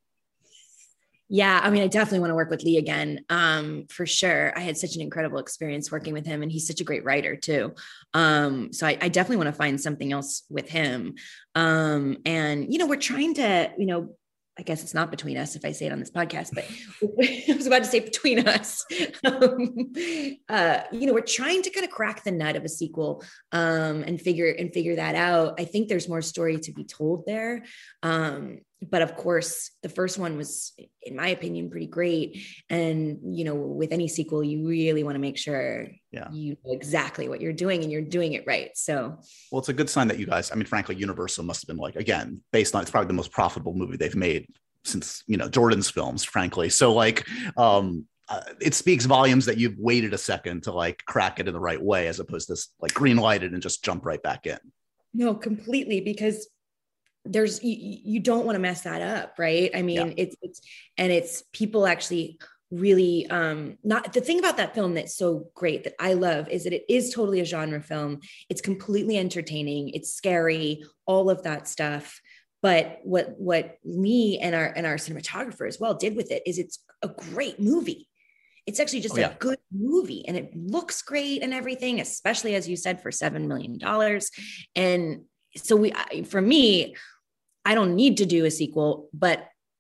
Yeah, I mean, I definitely want to work with Lee again, um, for sure. I had such an incredible experience working with him, and he's such a great writer too. Um, so I, I definitely want to find something else with him. Um, and, you know, we're trying to, you know, I guess it's not between us if I say it on this podcast, but I was about to say between us. Um, uh, you know, we're trying to kind of crack the nut of a sequel um, and figure and figure that out. I think there's more story to be told there. Um, but of course, the first one was, in my opinion, pretty great. And, you know, with any sequel, you really want to make sure yeah. you know exactly what you're doing and you're doing it right. So, well, it's a good sign that you guys, I mean, frankly, Universal must have been like, again, based on, it's probably the most profitable movie they've made since, you know, Jordan's films, frankly. So like, um, uh, it speaks volumes that you've waited a second to like crack it in the right way, as opposed to like green lighted and just jump right back in. No, completely. Because there's, you, you don't want to mess that up. Right. I mean, yeah. it's, it's, and it's people actually really, um, not the thing about that film that's so great that I love is that it is totally a genre film. It's completely entertaining. It's scary, all of that stuff. But what, what Lee and our, and our cinematographer as well did with it is it's a great movie. It's actually just oh, yeah. a good movie, and it looks great and everything, especially as you said, for seven million dollars. And so we, for me, I don't need to do a sequel, but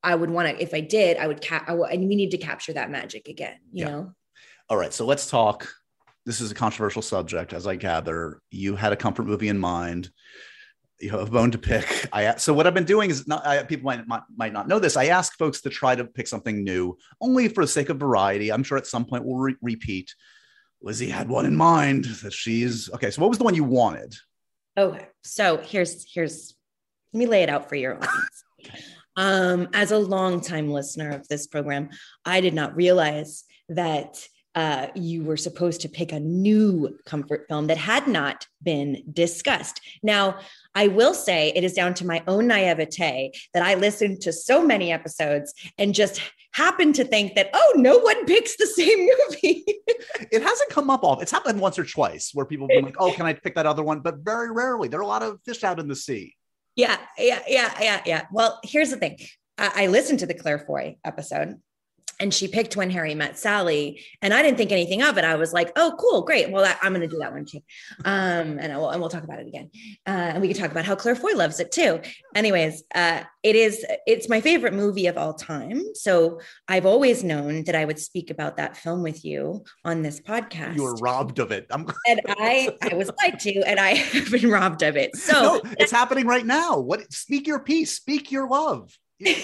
I would want to, if I did, I would cap, I w- and we need to capture that magic again, you Yeah. know? All right. So let's talk. This is a controversial subject, as I gather. You had a comfort movie in mind. You have a bone to pick. I so what I've been doing is not I, people might, might might not know this. I ask folks to try to pick something new, only for the sake of variety. I'm sure at some point we'll re- repeat. Lizzie had one in mind that she's okay. So what was the one you wanted? Okay, so here's here's let me lay it out for your audience. Okay. Um, as a longtime listener of this program, I did not realize that uh, you were supposed to pick a new comfort film that had not been discussed. Now, I will say it is down to my own naivete that I listened to so many episodes and just happened to think that, oh, no one picks the same movie. It hasn't come up all. It's happened once or twice where people have been like, oh, can I pick that other one? But very rarely. There are a lot of fish out in the sea. Yeah, yeah, yeah, yeah, yeah. Well, here's the thing. I, I listened to the Claire Foy episode, and she picked When Harry Met Sally, and I didn't think anything of it. I was like, oh, cool, great. Well, I, I'm going to do that one too. Um, and, I will, and we'll talk about it again. Uh, and we can talk about how Claire Foy loves it too. Anyways, uh, it is, it's my favorite movie of all time. So I've always known that I would speak about that film with you on this podcast. You were robbed of it. I'm and I, I was lied to, and I have been robbed of it. So no, it's happening right now. What? Speak your piece. Speak your love. no,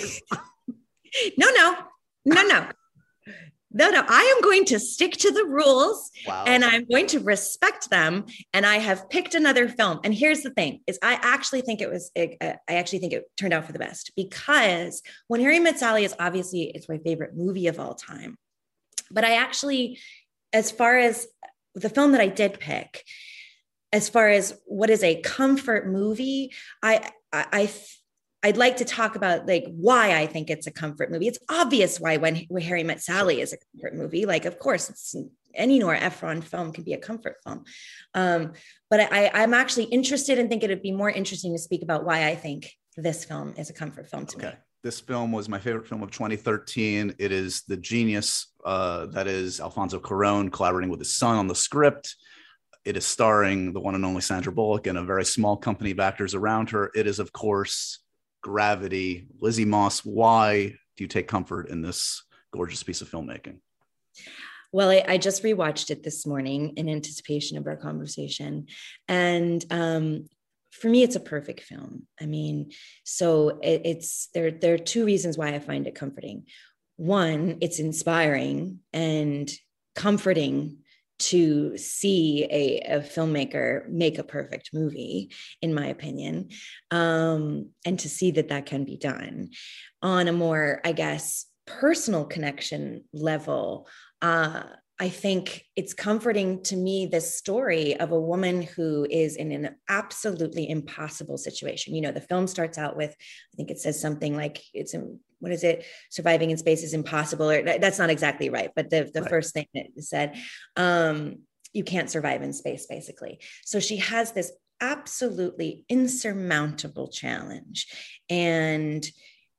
no. No, no, no, no. I am going to stick to the rules Wow. and I'm going to respect them. And I have picked another film. And here's the thing is I actually think it was, it, uh, I actually think it turned out for the best because When Harry Met Sally is obviously, it's my favorite movie of all time. But I actually, as far as the film that I did pick, as far as what is a comfort movie, I, I, I I'd like to talk about like why I think it's a comfort movie. It's obvious why When, when Harry Met Sally is a comfort movie. Like, of course, it's any Nora Ephron film can be a comfort film. Um, but I, I'm actually interested and think it'd be more interesting to speak about why I think this film is a comfort film to okay. me. This film was my favorite film of twenty thirteen. It is the genius uh, that is Alfonso Cuarón collaborating with his son on the script. It is starring the one and only Sandra Bullock and a very small company of actors around her. It is, of course, Gravity. Lizzie Moss, why do you take comfort in this gorgeous piece of filmmaking? Well, I, I just rewatched it this morning in anticipation of our conversation. And um, for me, it's a perfect film. I mean, so it, it's there, there are two reasons why I find it comforting. One, it's inspiring and comforting to see a, a filmmaker make a perfect movie, in my opinion, um, and to see that that can be done on a more, I guess, personal connection level. Uh, I think it's comforting to me, this story of a woman who is in an absolutely impossible situation. You know, the film starts out with, I think it says something like it's, what is it? Surviving in space is impossible, or that's not exactly right. But the, the right. first thing that it said, um, you can't survive in space, basically. So she has this absolutely insurmountable challenge and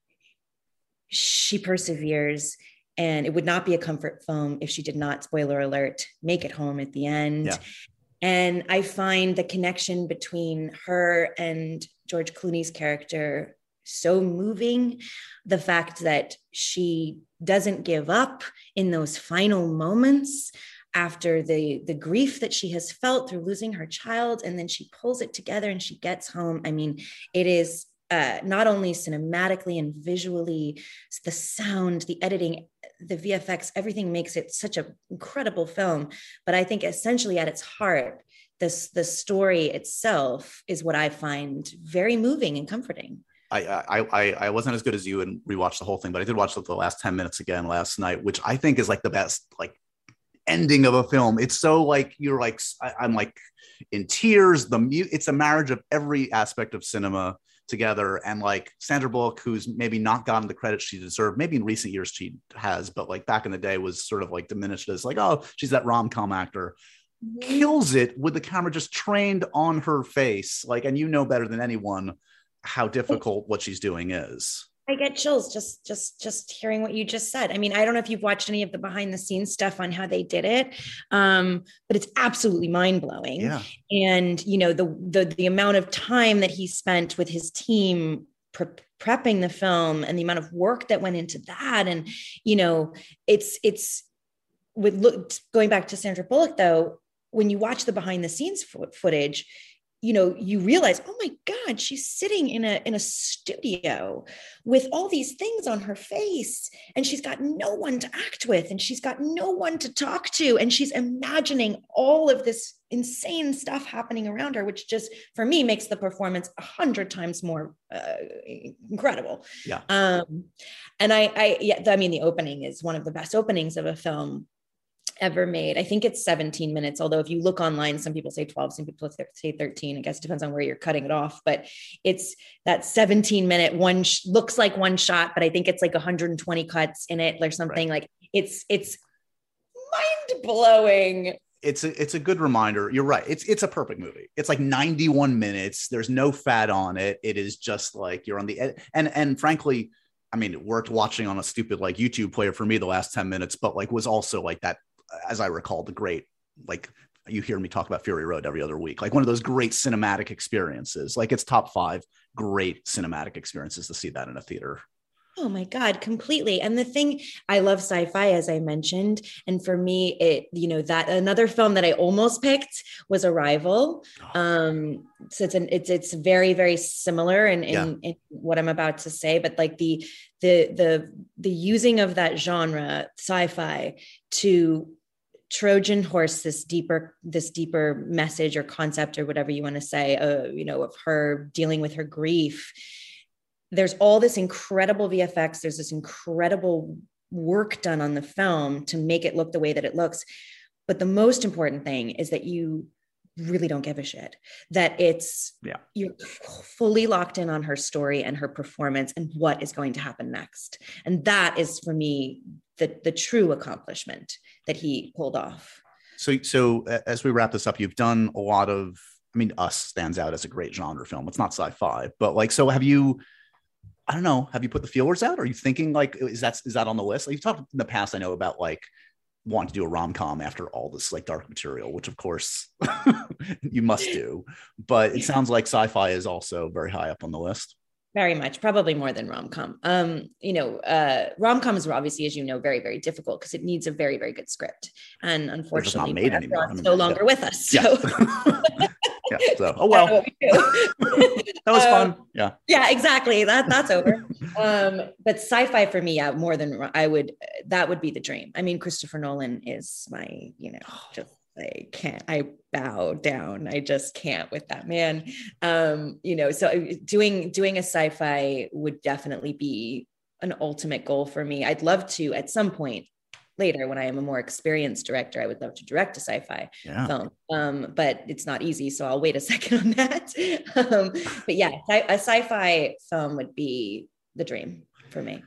she perseveres. And it would not be a comfort film if she did not, spoiler alert, make it home at the end. Yeah. And I find the connection between her and George Clooney's character so moving. The fact that she doesn't give up in those final moments after the, the grief that she has felt through losing her child. And then she pulls it together and she gets home. I mean, it is uh, not only cinematically and visually, the sound, the editing, the V F X, everything makes it such an incredible film. But I think essentially at its heart, this the story itself is what I find very moving and comforting. I, I I wasn't as good as you and rewatched the whole thing, but I did watch the last ten minutes again last night, which I think is like the best like ending of a film. It's so like you're like I, I'm like in tears. The mu- it's a marriage of every aspect of cinema together, and like Sandra Bullock, who's maybe not gotten the credit she deserved. Maybe in recent years she has, but like back in the day was sort of like diminished as like, oh, she's that rom-com actor. Kills it with the camera just trained on her face, like, and you know better than anyone how difficult what she's doing is. I get chills just just just hearing what you just said. I mean, I don't know if you've watched any of the behind the scenes stuff on how they did it, um, but it's absolutely mind blowing. Yeah. And you know the the the amount of time that he spent with his team pre- prepping the film and the amount of work that went into that. And, you know, it's, it's with look, going back to Sandra Bullock though, when you watch the behind the scenes fo- footage, you know, you realize, oh my God, she's sitting in a, in a studio with all these things on her face, and she's got no one to act with, and she's got no one to talk to. And she's imagining all of this insane stuff happening around her, which just, for me, makes the performance a hundred times more uh, incredible. Yeah. Um, and I, I, yeah, I mean, the opening is one of the best openings of a film ever made. I think it's seventeen minutes. Although if you look online, some people say twelve, some people say thirteen. I guess it depends on where you're cutting it off, but it's that seventeen minute one sh- looks like one shot, but I think it's like one hundred twenty cuts in it or something. Right. Like it's, it's mind blowing. It's a, it's a good reminder. You're right. It's, it's a perfect movie. It's like ninety-one minutes. There's no fat on it. It is just like you're on the ed- and, and frankly, I mean, it worked watching on a stupid like YouTube player for me the last ten minutes, but like was also like that, as I recall, the great, like you hear me talk about Fury Road every other week, like one of those great cinematic experiences. Like it's top five great cinematic experiences to see that in a theater. Oh my God, completely. And the thing, I love sci-fi, as I mentioned. And for me, it, you know, that another film that I almost picked was Arrival. Um, so it's an, it's, it's very, very similar in, in, yeah. in what I'm about to say, but like the, the, the, the using of that genre, sci-fi, to Trojan horse this deeper, this deeper message or concept or whatever you want to say, uh, you know, of her dealing with her grief. There's all this incredible V F X. There's this incredible work done on the film to make it look the way that it looks. But the most important thing is that you really don't give a shit, that it's, yeah. you're fully locked in on her story and her performance and what is going to happen next. And that is, for me, the, the true accomplishment that he pulled off. So, so as we wrap this up, you've done a lot of, I mean, Us stands out as a great genre film. It's not sci-fi, but like, so have you, I don't know, have you put the feelers out? Are you thinking like, is that, is that on the list? Like, you've talked in the past, I know, about like wanting to do a rom-com after all this like dark material, which of course you must do, but it sounds like sci-fi is also very high up on the list. Very much, probably more than rom-com. Um, you know, uh, rom-coms are obviously, as you know, very, very difficult because it needs a very, very good script. And unfortunately, made anymore. I mean, no longer yeah. with us. So. Yeah. Yeah, so, oh well, we that was um, fun. Yeah, yeah, exactly. That that's over. Um, but sci-fi for me, yeah, more than I would. That would be the dream. I mean, Christopher Nolan is my, you know, just I can't. I bow down. I just can't with that man. Um, you know, so doing doing a sci-fi would definitely be an ultimate goal for me. I'd love to at some point later, when I am a more experienced director, I would love to direct a sci-fi yeah. film, um, but it's not easy. So I'll wait a second on that. um, but yeah, a sci-fi film would be the dream for me.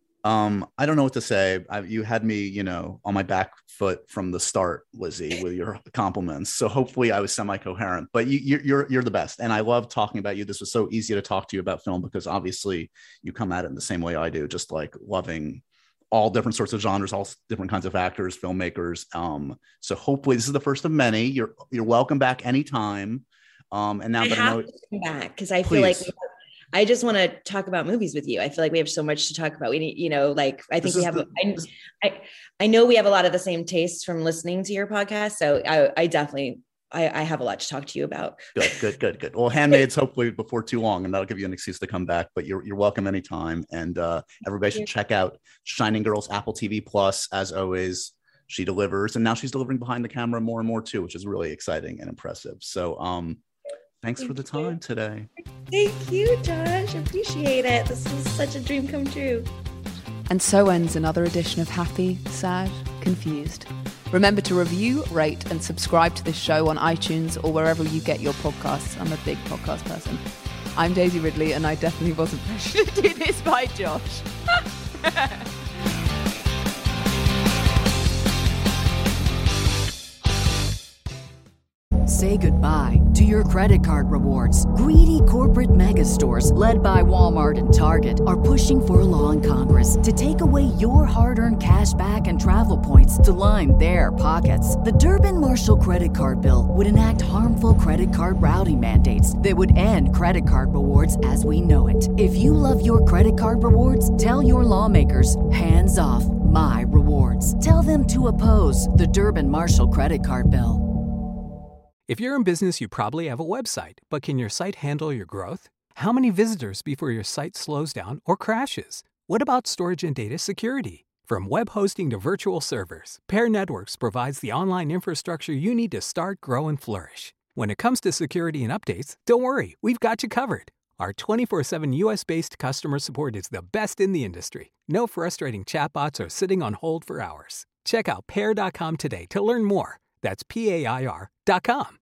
Um, I don't know what to say. I, you had me, you know, on my back foot from the start, Lizzie, with your compliments. So hopefully I was semi-coherent, but you, you're, you're, you're the best. And I love talking about you. This was so easy to talk to you about film because obviously you come at it in the same way I do, just like loving all different sorts of genres, all different kinds of actors, filmmakers. Um, so hopefully this is the first of many. You're you're welcome back anytime. Um, and now I that have I know, to come back because I please. feel like we have, I just want to talk about movies with you. I feel like we have so much to talk about. We need, you know, like I think this we have. The, I, I I know we have a lot of the same tastes from listening to your podcast. So I I definitely. I, I have a lot to talk to you about. Good, good, good, good. Well, Handmaids hopefully before too long, and that'll give you an excuse to come back. But you're you're welcome anytime. And uh, everybody should check out Shining Girls, Apple T V Plus. As always, she delivers, and now she's delivering behind the camera more and more too, which is really exciting and impressive. So, um, thanks Thank for the time you. today. Thank you, Josh. Appreciate it. This is such a dream come true. And so ends another edition of Happy, Sad, Confused. Remember to review, rate, and subscribe to this show on iTunes or wherever you get your podcasts. I'm a big podcast person. I'm Daisy Ridley, and I definitely wasn't pressured to do this by Josh. say goodbye to your credit card rewards. Greedy corporate mega stores, led by Walmart and Target, are pushing for a law in Congress to take away your hard-earned cash back and travel points to line their pockets. The Durbin-Marshall credit card bill would enact harmful credit card routing mandates that would end credit card rewards as we know it. If you love your credit card rewards, tell your lawmakers, hands off my rewards. Tell them to oppose the Durbin-Marshall credit card bill. If you're in business, you probably have a website, but can your site handle your growth? How many visitors before your site slows down or crashes? What about storage and data security? From web hosting to virtual servers, Pair Networks provides the online infrastructure you need to start, grow, and flourish. When it comes to security and updates, don't worry, we've got you covered. Our twenty-four seven U S-based customer support is the best in the industry. No frustrating chatbots or sitting on hold for hours. Check out pair dot com today to learn more. That's P A I R dot com.